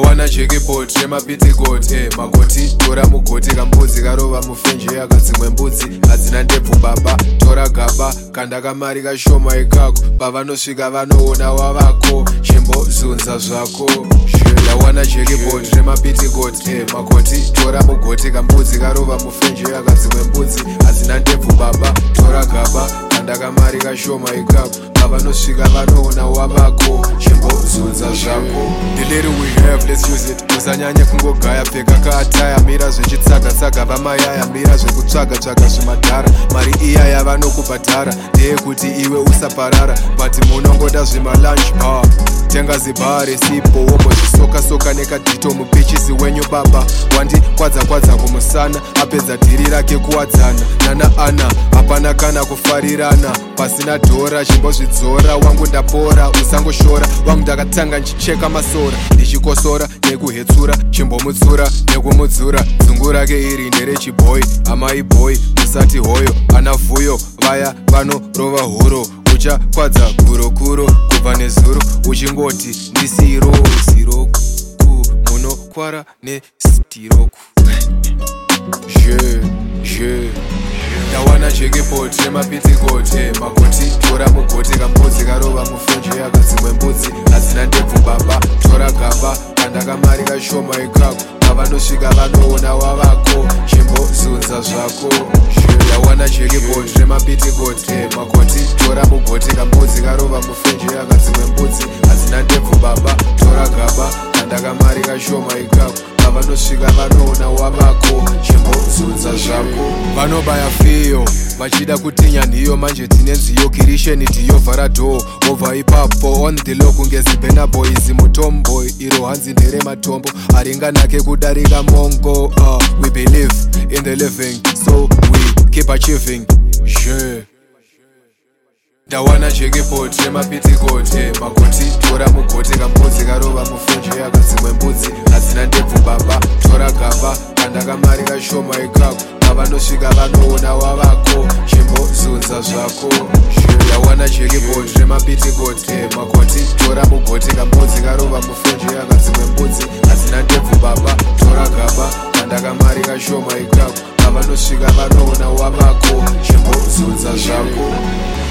Ndawana jackpot remapitigot magoti tora mugoti kambudzi karova mufenje yakadzimwe mbudzi hadzina ndebvu baba tora gaba kanda kamari kashoma ikako pavanosvika vanoona wavako chimbozunza zvako. Ndawana jackpot remapitigot magoti tora mugoti kambudzi karova mufenje yakadzimwe mbudzi hadzina ndebvu baba tora gaba kanda kamari kashoma ikako pavanosvika vanoona wavako chimbozunza zvako. The little we have, let's use it. Usanyanya kungogaya pfeka kaataya mira zvechitsaga-tsaga vamayaya mira zvekutsvaga-tsvaga zvimadhara mari iya yavanokubhadhara ndeyekuti iwe usaparara but munongoda zvimalunch bar tenga zibhare sipo wombozvisoka-soka nekadhito mupichisi wenyu baba wandikwadza-kwadza kumusana apedza dhiri rake kuwadzana nana ana hapana kana kufarirana pasina dhora chimbozvidzora wangu ndapora usangoshora wangu ndakatanga nchicheka masora ndichikosora nekuhetsura chimbomutsura nekumudzura dzungu rake iri nderechibhoyi amai bhoyi musati hoyo ana vhuyo vaya vanorova huro uchakwadza kurokuro kubva nezuro uchingoti ndisiroku munokwara nestiroku. Ndawana jackpot remapitigot magoti tora mugoti kambudzi karova mufenje yakadzimwe mbudzi hadzina ndebvu baba tora gaba kanda kamari kashoma ikako pavanosvika vanoona wavako chimbozunza zvako. Ndawana jackpot remapitigot magoti tora mugoti kambudzi karova mufenje yakadzimwe mbudzi hadzina ndebvu baba tora gaba kanda kamari kashoma ikako pavanosvika vanoona wavako chimbozunza zvako. Vanobaya fiyo vachida kutinya nhiyo manje tine nziyo kirisheni dhiyo vharadho obva ipapo on the low kunge zibenaboys mutombo iro hanzi nderematombo haringanake kudarika mongo we believe in the living so we keep achieving. Ndawana jackpot remapitigot magoti tora mugoti kambudzi karova mufenje yakadzimwe mbudzi hadzina ndebvu baba tora gaba kanda kamari kashoma ikako pavanosvika vanoona wavako chimbozunza zvako. Ndawana jackpot remapitigot magoti tora mugoti kambudzi karova mufenje yakadzimwe mbudzi hadzina ndebvu baba tora gaba kanda kamari kashoma ikako pavanosvika vanoona wavako chimbozunza zvako.